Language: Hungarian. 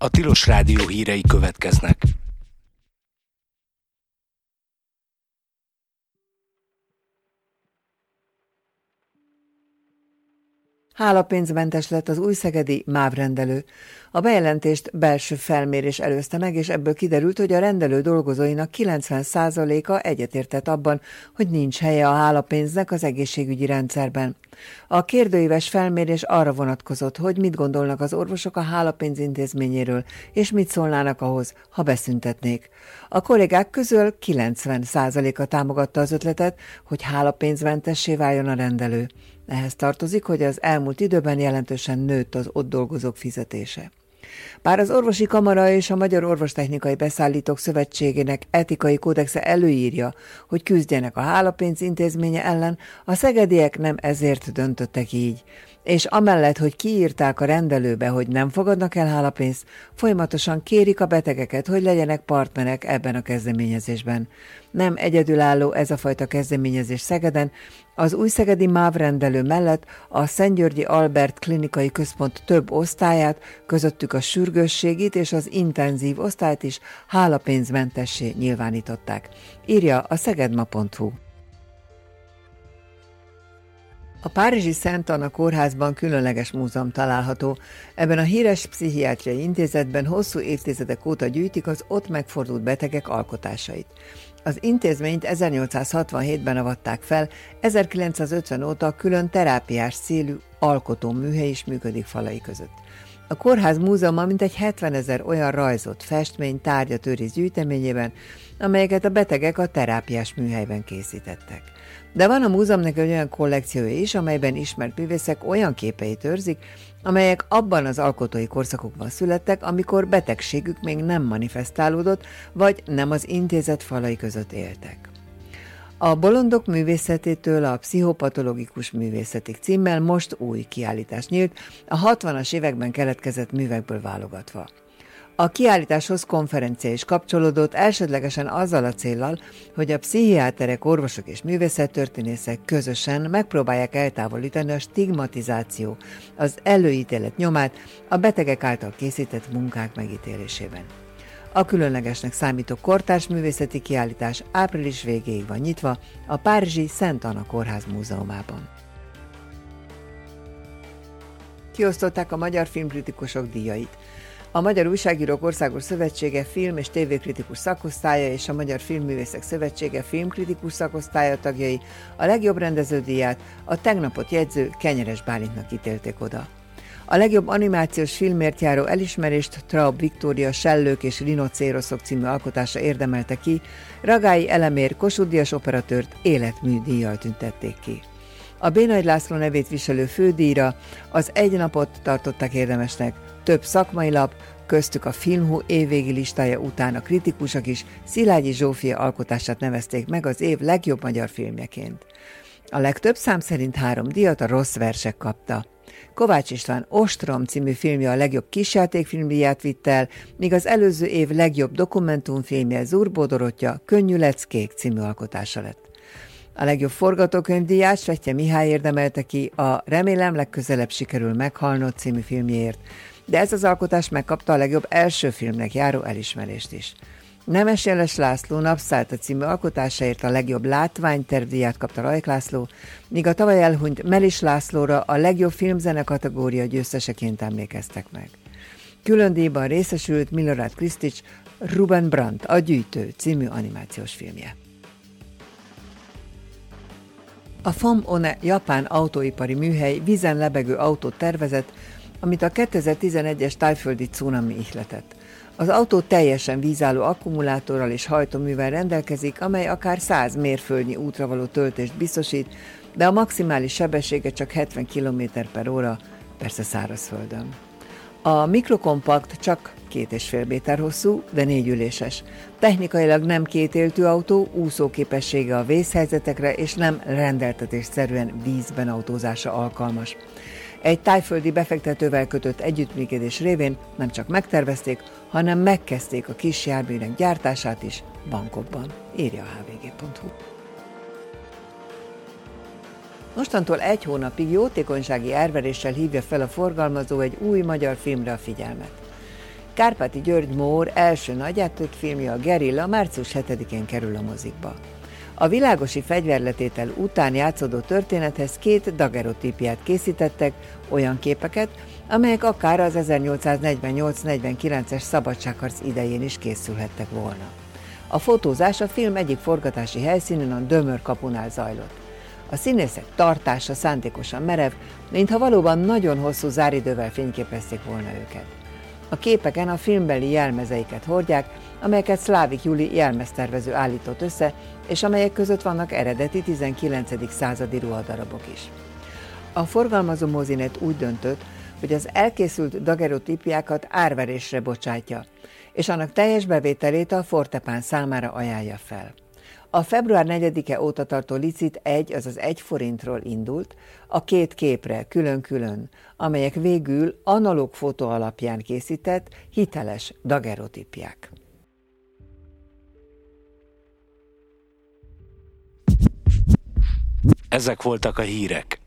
A Tilos Rádió hírei következnek. Hálapénzmentes lett az újszegedi MÁV rendelő. A bejelentést belső felmérés előzte meg, és ebből kiderült, hogy a rendelő dolgozóinak 90%-a egyetértett abban, hogy nincs helye a hálapénznek az egészségügyi rendszerben. A kérdőíves felmérés arra vonatkozott, hogy mit gondolnak az orvosok a hálapénz intézményéről, és mit szólnának ahhoz, ha beszüntetnék. A kollégák közül 90%-a támogatta az ötletet, hogy hálapénzmentessé váljon a rendelő. Ehhez tartozik, hogy az elmúlt időben jelentősen nőtt az ott dolgozók fizetése. Bár az Orvosi Kamara és a Magyar Orvostechnikai Beszállítók Szövetségének etikai kódexe előírja, hogy küzdjenek a hálapénz intézménye ellen, a szegediek nem ezért döntöttek így. És amellett, hogy kiírták a rendelőbe, hogy nem fogadnak el hálapénzt, folyamatosan kérik a betegeket, hogy legyenek partnerek ebben a kezdeményezésben. Nem egyedülálló ez a fajta kezdeményezés Szegeden, az újszegedi MÁV rendelő mellett a Szentgyörgyi Albert Klinikai Központ több osztályát, közöttük a sürgősségit és az intenzív osztályt is hálapénzmentessé nyilvánították, írja a szegedma.hu. A párizsi Szent Anna kórházban különleges múzeum található. Ebben a híres pszichiátriai intézetben hosszú évtizedek óta gyűjtik az ott megfordult betegek alkotásait. Az intézményt 1867-ben avatták fel, 1950 óta külön terápiás célú alkotóműhely is működik falai között. A kórház múzeuma mintegy 70 000 olyan rajzot, festmény, tárgyat őriz gyűjteményében, amelyeket a betegek a terápiás műhelyben készítettek. De van a múzeumnak egy olyan kollekciója is, amelyben ismert művészek olyan képeit őrzik, amelyek abban az alkotói korszakokban születtek, amikor betegségük még nem manifestálódott, vagy nem az intézet falai között éltek. A Bolondok művészetétől a Pszichopatológikus művészetig címmel most új kiállítás nyílt, a 60-as években keletkezett művekből válogatva. A kiállításhoz konferencia is kapcsolódott, elsődlegesen azzal a céllal, hogy a pszichiáterek, orvosok és művészettörténészek közösen megpróbálják eltávolítani a stigmatizáció, az előítélet nyomát a betegek által készített munkák megítélésében. A különlegesnek számító kortárs művészeti kiállítás április végéig van nyitva a párizsi Szent Anna Kórház múzeumában. Kiosztották a magyar filmkritikusok díjait. A Magyar Újságírók Országos Szövetsége film- és tévékritikus szakosztálya és a Magyar Filmművészek Szövetsége filmkritikus szakosztálya tagjai a legjobb rendeződíját a tegnapot jegyző Kenyeres Bálintnak ítélték oda. A legjobb animációs filmért járó elismerést Traub Viktória Sellők és Rinocéroszok című alkotása érdemelte ki, Ragályi Elemér Kossuth Díjas operatőrt életmű díjjal tüntették ki. A B. Nagy László nevét viselő fődíjra az Egy napot tartották érdemesnek, több szakmai lap, köztük a Filmhu évvégi listája után a kritikusok is Szilágyi Zsófia alkotását nevezték meg az év legjobb magyar filmjeként. A legtöbb szám szerint 3 díjat a Rossz versek kapta. Kovács István Ostrom című filmje a legjobb kisjátékfilmdíját vitt el, míg az előző év legjobb dokumentumfilmje Zurbó Dorottya Könnyű leckék című alkotása lett. A legjobb forgatókönyvdíját Svetje Mihály érdemelte ki a Remélem legközelebb sikerül meghalnod című filmjéért, de ez az alkotás megkapta a legjobb első filmnek járó elismerést is. Nemes Jeles László Napszálta című alkotásáért a legjobb látványtervdíját kapta Rajk László, míg a tavaly elhunyt Melis Lászlóra a legjobb filmzene kategória győzteseként emlékeztek meg. Külön díjban részesült Milorad Krisztics Ruben Brandt A gyűjtő című animációs filmje. A FOM One japán autóipari műhely vízen lebegő autót tervezett, amit a 2011-es tájföldi cunami ihletett. Az autó teljesen vízálló akkumulátorral és hajtóművel rendelkezik, amely akár 100 mérföldnyi útra való töltést biztosít, de a maximális sebessége csak 70 km/h, persze szárazföldön. A mikrokompakt csak 2,5 méter hosszú, de 4 üléses. Technikailag nem kétéltű autó, úszóképessége a vészhelyzetekre és nem rendeltetésszerűen vízben autózása alkalmas. Egy tájföldi befektetővel kötött együttműködés révén nem csak megtervezték, hanem megkezdték a kis járműnek gyártását is Bangkokban, írja a hvg.hu. Mostantól 1 hónapig jótékonysági árveréssel hívja fel a forgalmazó egy új magyar filmre a figyelmet. Kárpáti György Mór első nagyjáték filmje, a Gerilla március 7-én kerül a mozikba. A világosi fegyverletétel után játszódó történethez 2 daguerreotípiát készítettek, olyan képeket, amelyek akár az 1848-49-es szabadságharc idején is készülhettek volna. A fotózás a film egyik forgatási helyszínén, a Dömör kapunál zajlott. A színészek tartása szándékosan merev, mintha valóban nagyon hosszú záridővel fényképezték volna őket. A képeken a filmbeli jelmezeiket hordják, amelyeket Szlávik Juli jelmeztervező állított össze, és amelyek között vannak eredeti 19. századi ruhadarabok is. A forgalmazó Mozinet úgy döntött, hogy az elkészült daguerreotípiákat árverésre bocsátja, és annak teljes bevételét a Fortepán számára ajánlja fel. A február 4-e óta tartó licit 1 forintról indult, a 2 képre külön-külön, amelyek végül analóg fotó alapján készített, hiteles daguerreotípiák. Ezek voltak a hírek.